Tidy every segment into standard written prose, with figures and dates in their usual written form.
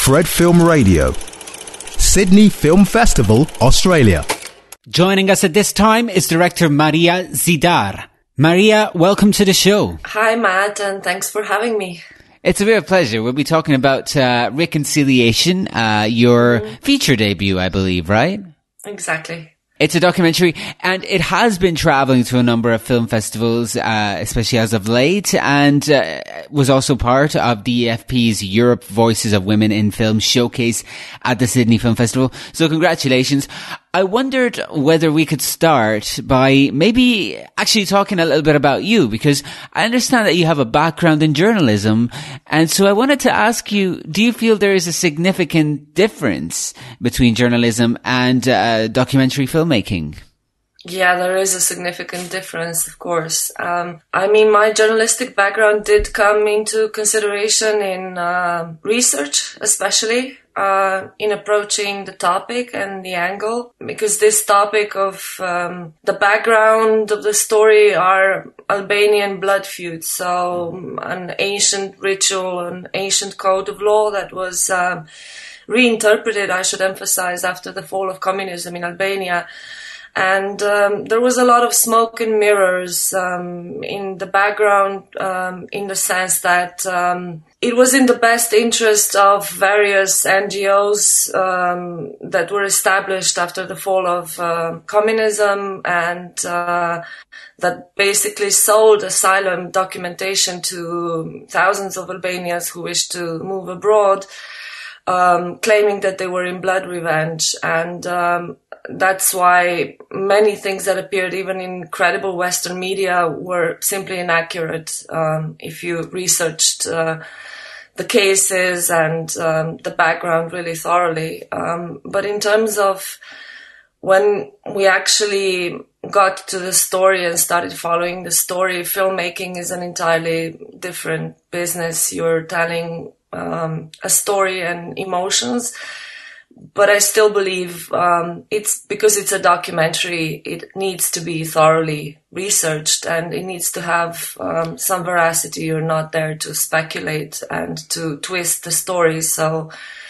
Fred Film Radio, Sydney Film Festival, Australia. Joining us at this time is director Maria Zidar. Maria, welcome to the show. Hi, Matt, and thanks for having me. It's a real pleasure. We'll be talking about Reconciliation, your feature debut, I believe, right? Exactly. It's a documentary, and it has been travelling to a number of film festivals, especially as of late, and was also part of the EFP's Europe Voices of Women in Film showcase at the Sydney Film Festival. So congratulations. I wondered whether we could start by maybe actually talking a little bit about you, because I understand that you have a background in journalism. And so I wanted to ask you, do you feel there is a significant difference between journalism and documentary filmmaking? Yeah, there is a significant difference, of course. My journalistic background did come into consideration in research, especially in approaching the topic and the angle, because this topic of the background of the story are Albanian blood feuds, so an ancient ritual, an ancient code of law that was reinterpreted, I should emphasize, after the fall of communism in Albania. And there was a lot of smoke and mirrors in the background, in the sense that it was in the best interest of various NGOs that were established after the fall of communism, and that basically sold asylum documentation to thousands of Albanians who wished to move abroad, claiming that they were in blood revenge. And that's why many things that appeared even in credible Western media were simply inaccurate if you researched the cases and the background really thoroughly. But in terms of when we actually got to the story and started following the story, filmmaking is an entirely different business. You're telling a story and emotions. But I still believe it's because it's a documentary, it needs to be thoroughly researched, and it needs to have some veracity. You're not there to speculate and to twist the story so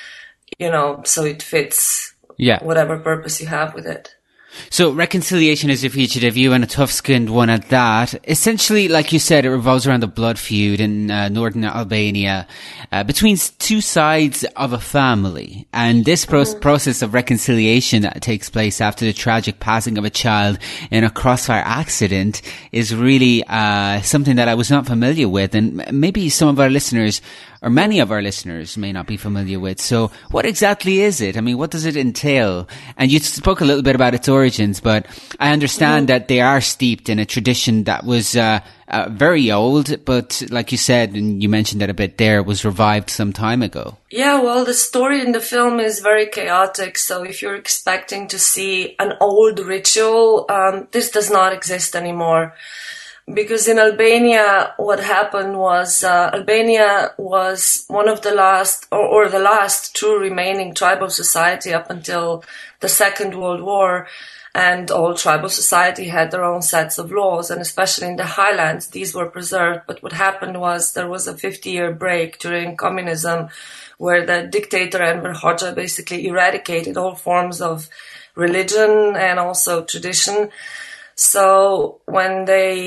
it fits whatever purpose you have with it. So Reconciliation is your feature debut, and a tough-skinned one at that. Essentially, like you said, it revolves around the blood feud in northern Albania between two sides of a family. And this process of reconciliation that takes place after the tragic passing of a child in a crossfire accident is really something that I was not familiar with, and maybe some of our listeners, or many of our listeners, may not be familiar with. So what exactly is it? I mean, what does it entail? And you spoke a little bit about its origins, but I understand that they are steeped in a tradition that was very old, but like you said, and you mentioned that a bit there, was revived some time ago. Yeah, well, the story in the film is very chaotic. So if you're expecting to see an old ritual, this does not exist anymore. Because in Albania, what happened was Albania was one of the last, or the last true remaining tribal society up until the Second World War. And all tribal society had their own sets of laws, and especially in the highlands, these were preserved. But what happened was there was a 50-year break during communism where the dictator Enver Hoxha basically eradicated all forms of religion and also tradition. So when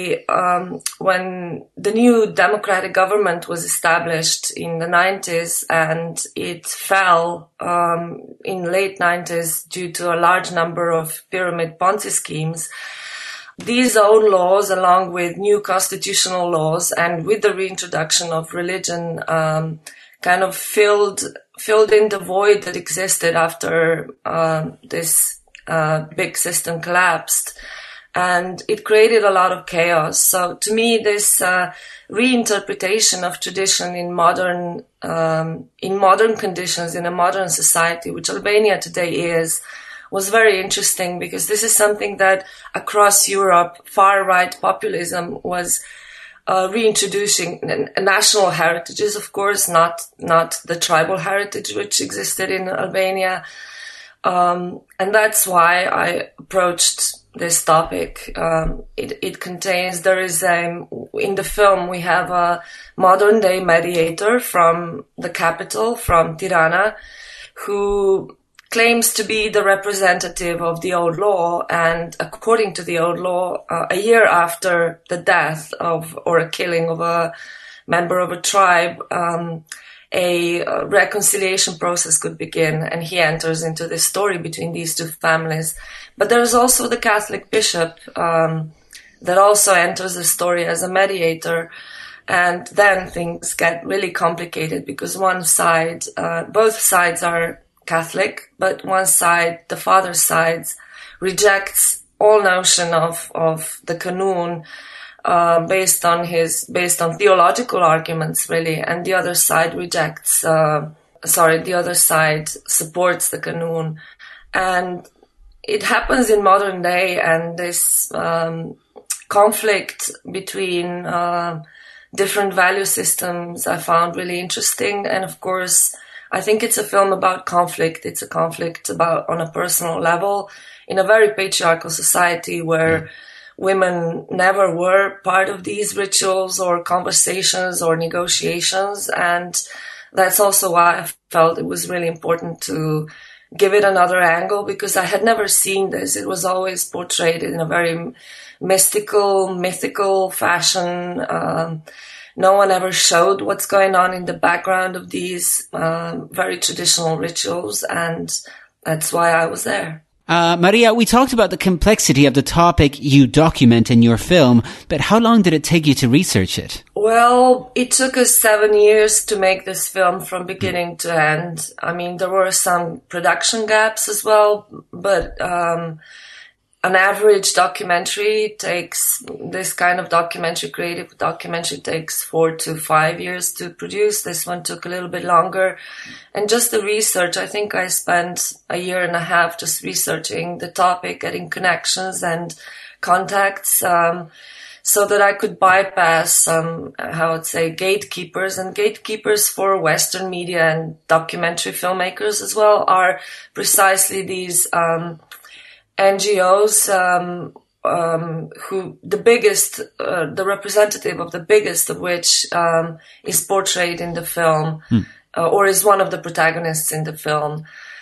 when the new democratic government was established in the 90s, and it fell in late 90s due to a large number of pyramid Ponzi schemes, these old laws, along with new constitutional laws and with the reintroduction of religion, kind of filled in the void that existed after this big system collapsed. And it created a lot of chaos. So to me, this reinterpretation of tradition in modern conditions, in a modern society, which Albania today is, was very interesting, because this is something that across Europe, far-right populism was reintroducing national heritages, of course, not the tribal heritage which existed in Albania. And that's why I approached this topic. It contains, in the film, we have a modern day mediator from the capital, from Tirana, who claims to be the representative of the old law. And according to the old law, a year after the death or a killing of a member of a tribe, a reconciliation process could begin, and he enters into this story between these two families. But there's also the Catholic bishop that also enters the story as a mediator, and then things get really complicated because one side, both sides are Catholic, but one side, the father's side, rejects all notion of the Qanun, based on theological arguments, really, and the other side supports the Qanun. And it happens in modern day, and this conflict between different value systems I found really interesting. And of course, I think it's a film about conflict. It's a conflict about on a personal level in a very patriarchal society where women never were part of these rituals or conversations or negotiations. And that's also why I felt it was really important to give it another angle, because I had never seen this. It was always portrayed in a very mythical fashion. No one ever showed what's going on in the background of these very traditional rituals. And that's why I was there. Maria, we talked about the complexity of the topic you document in your film, but how long did it take you to research it? Well, it took us 7 years to make this film from beginning to end. I mean, there were some production gaps as well, but an average documentary takes, this kind of documentary, creative documentary, takes 4 to 5 years to produce. This one took a little bit longer. And just the research, I think I spent a year and a half just researching the topic, getting connections and contacts, so that I could bypass gatekeepers. And gatekeepers for Western media and documentary filmmakers as well are precisely these NGOs, who the representative of the biggest of which is portrayed in the film, or is one of the protagonists in the film.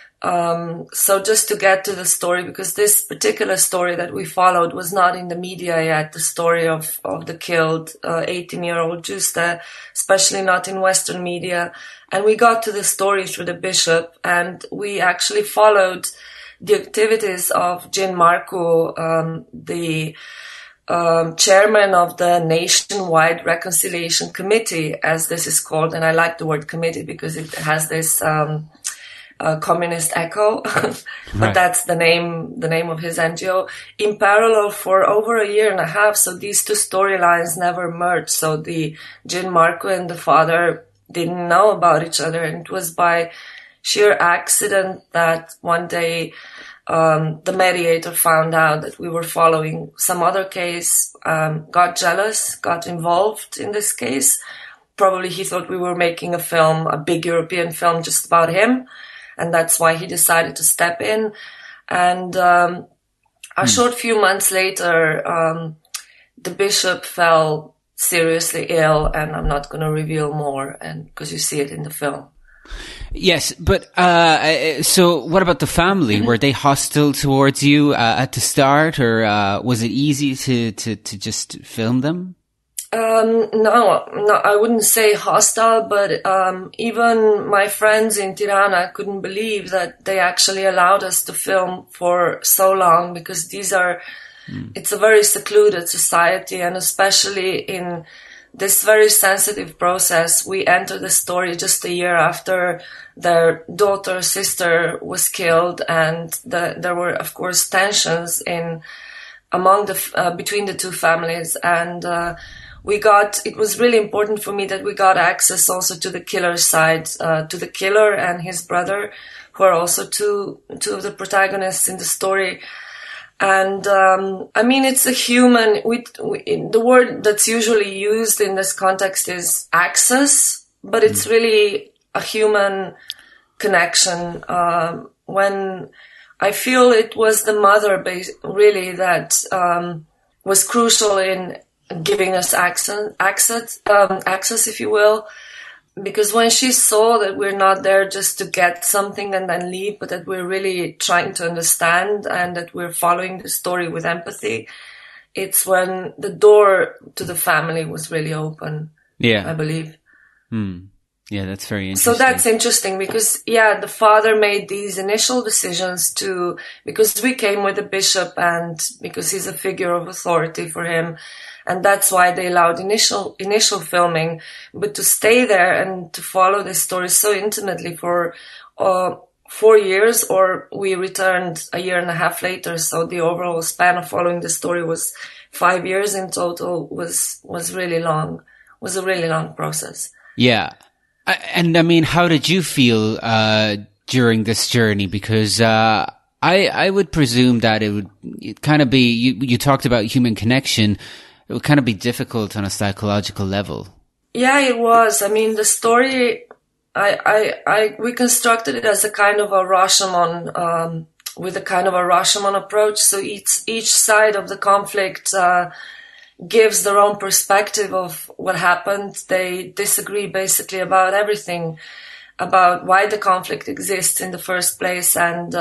So just to get to the story, because this particular story that we followed was not in the media yet, the story of the killed 18-year-old Juste, especially not in Western media. And we got to the story through the bishop, and we actually followed the activities of Jin Marku, the chairman of the Nationwide Reconciliation Committee, as this is called. And I like the word committee because it has this communist echo, but right. That's the name of his NGO. In parallel for over a year and a half, so these two storylines never merged. So the Jin Marku and the father didn't know about each other, and it was by sheer accident that one day the mediator found out that we were following some other case, got jealous, got involved in this case. Probably he thought we were making a film, a big European film just about him, and that's why he decided to step in. And a short few months later, the bishop fell seriously ill, and I'm not going to reveal more, and because you see it in the film. Yes, but so what about the family? Were they hostile towards you at the start, or was it easy to just film them? No, I wouldn't say hostile, but even my friends in Tirana couldn't believe that they actually allowed us to film for so long, because it's a very secluded society, and especially in this very sensitive process, we entered the story just a year after their sister was killed, and there were, of course, tensions between the two families, and it was really important for me that we got access also to the killer's side, to the killer and his brother, who are also two of the protagonists in the story. And I mean, it's a human. The word that's usually used in this context is access, but it's really a human connection. When I feel it was the mother really that was crucial in giving us access, if you will. Because when she saw that we're not there just to get something and then leave, but that we're really trying to understand and that we're following the story with empathy, it's when the door to the family was really open. Yeah, I believe. Yeah, that's very interesting. So that's interesting because, the father made these initial decisions because we came with the bishop and because he's a figure of authority for him. And that's why they allowed initial filming, but to stay there and to follow this story so intimately for 4 years, or we returned a year and a half later. So the overall span of following the story was 5 years in total. Was really long. Was a really long process. Yeah, and I mean, how did you feel during this journey? Because I would presume that it would kind of be. You talked about human connection. It would kind of be difficult on a psychological level. Yeah, it was. I mean, the story, we constructed it as a kind of a Rashomon, with a kind of a Rashomon approach. So each side of the conflict gives their own perspective of what happened. They disagree basically about everything, about why the conflict exists in the first place and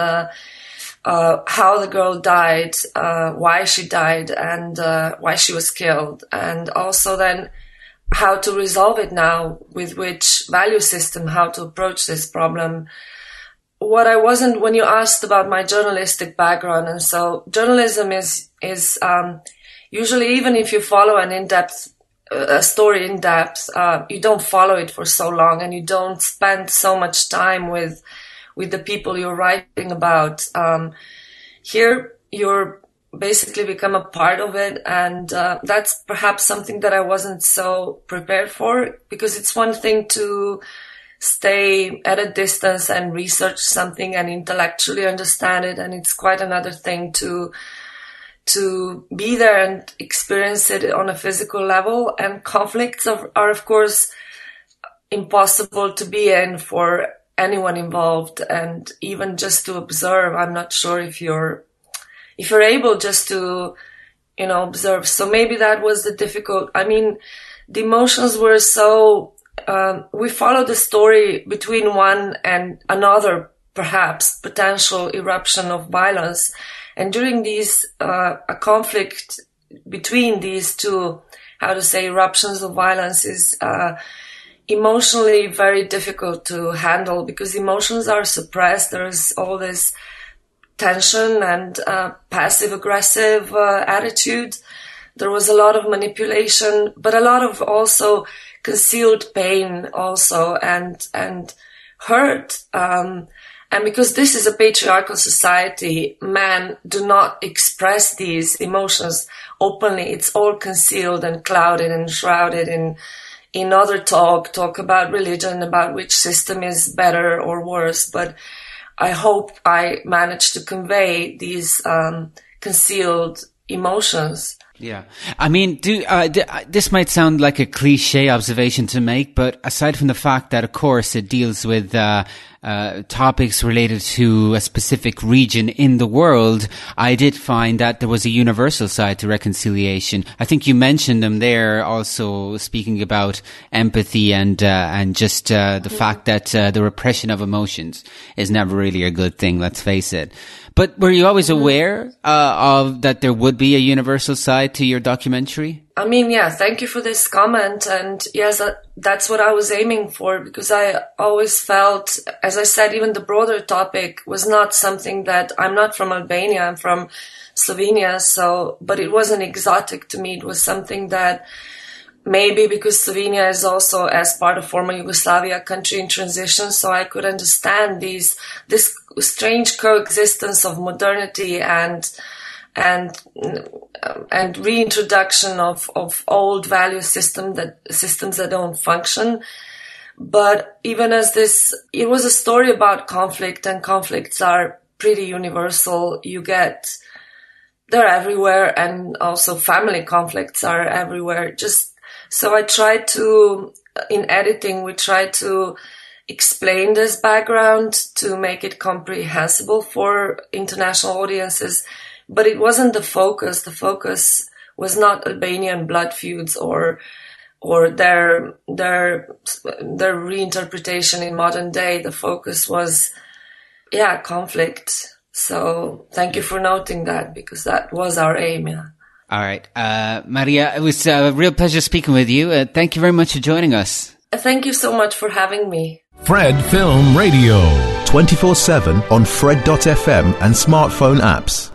how the girl died, why she died, and why she was killed, and also then how to resolve it now, with which value system, how to approach this problem. What I wasn't, when you asked about my journalistic background, and so journalism is usually, even if you follow a story in depth, you don't follow it for so long, and you don't spend so much time with the people you're writing about. Here, you're basically become a part of it, and that's perhaps something that I wasn't so prepared for, because it's one thing to stay at a distance and research something and intellectually understand it, and it's quite another thing to be there and experience it on a physical level. And conflicts are of course impossible to be in for anyone involved, and even just to observe, I'm not sure if you're able just to, observe. So maybe that was the difficult. I mean, the emotions were so. We followed the story between one and another, perhaps potential eruption of violence, and during these a conflict between these two, eruptions of violence is. Emotionally very difficult to handle, because emotions are suppressed. There's all this tension and passive-aggressive attitude. There was a lot of manipulation, but a lot of also concealed pain also, and hurt. And because this is a patriarchal society, men do not express these emotions openly. It's all concealed and clouded and shrouded in other talk about religion, about which system is better or worse. But I hope I managed to convey these concealed emotions. Yeah. I mean, this might sound like a cliche observation to make, but aside from the fact that, of course, it deals with topics related to a specific region in the world, I did find that there was a universal side to reconciliation. I think you mentioned them there, also speaking about empathy and just the fact that the repression of emotions is never really a good thing, let's face it. But were you always aware of that there would be a universal side to your documentary? I mean, yeah, thank you for this comment. And yes, that's what I was aiming for, because I always felt, as I said, even the broader topic was not something that, I'm not from Albania, I'm from Slovenia. But it wasn't exotic to me. It was something that maybe because Slovenia is also, as part of former Yugoslavia, a country in transition, so I could understand this strange coexistence of modernity and reintroduction of old value systems that don't function. But even as it was a story about conflict, and conflicts are pretty universal. They're everywhere, and also family conflicts are everywhere. So I tried to, in editing, we tried to explain this background to make it comprehensible for international audiences, but it wasn't the focus. The focus was not Albanian blood feuds or their reinterpretation in modern day. The focus was, conflict. So thank you for noting that, because that was our aim. Yeah. All right. Maria, it was a real pleasure speaking with you. Thank you very much for joining us. Thank you so much for having me. Fred Film Radio. 24/7 on Fred.fm and smartphone apps.